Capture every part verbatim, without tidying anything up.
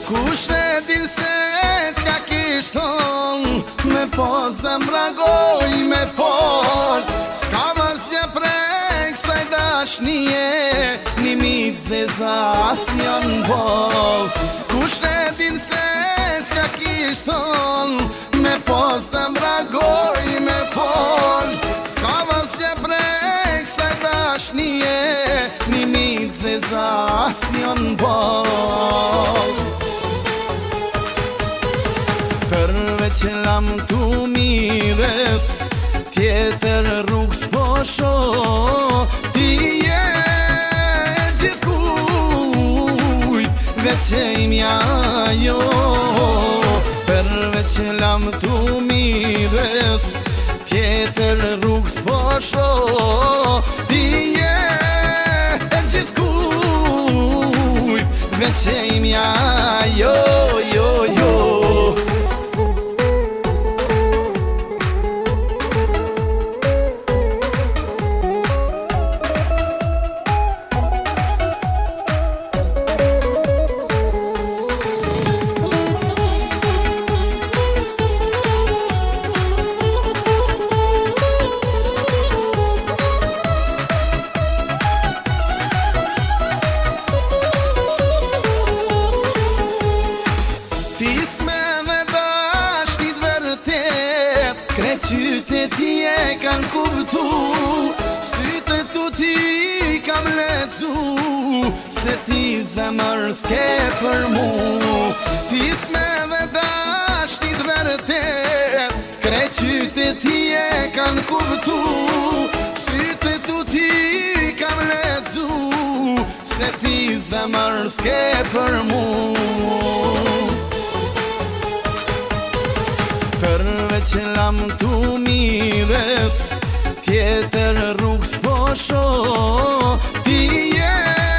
Kush e din se s'ka kishton me po zemragoj me fol, s'ka vazje prek saj dashnije, nimit zezas janë bol. Kush e din se s'ka kishton me po zemragoj me fol, s'ka vazje prek saj dashnije, nimit zezas janë bol. Përveç lam tu mires, tjetër rrug s'po shoh, ti je gjithkujt, veç e imja jo. Përveç lam tu mires, tjetër rrug s'po shoh, ti je gjithkujt, veç e imja jo, jo, jo. Qyteti e kan kuptu, sytë tu ti kam lecu, se ti zemër s'ke për mu. Ti s'me dhe dashnit vërtet, kre qyteti e kan kuptu, sytë tu ti kam lecu, se ti zemër s'ke për mu. Përveç lam tu mires, tjetër rrug s'po shoh, ti je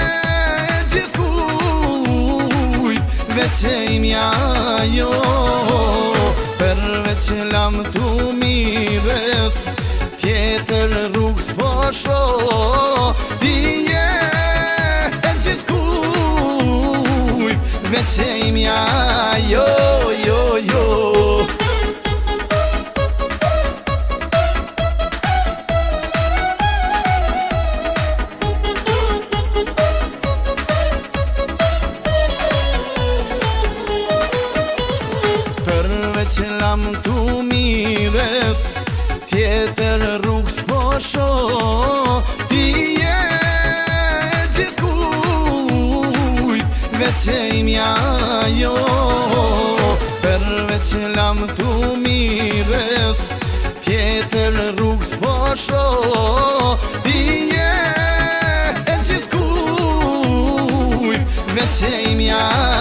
gjithkujt, veç e imja jo. Përveç lam tu mires, tjetër rrug s'po shoh, ti je gjithkujt, veç e imja jo, jo, jo. Përveç lam tu mires, tjetër rrug s'po shoh, ti je gjithkujt, veç e imja jo. Përveç lam tu mires, tjetër rrug s'po shoh, ti je gjithkujt, veç e imja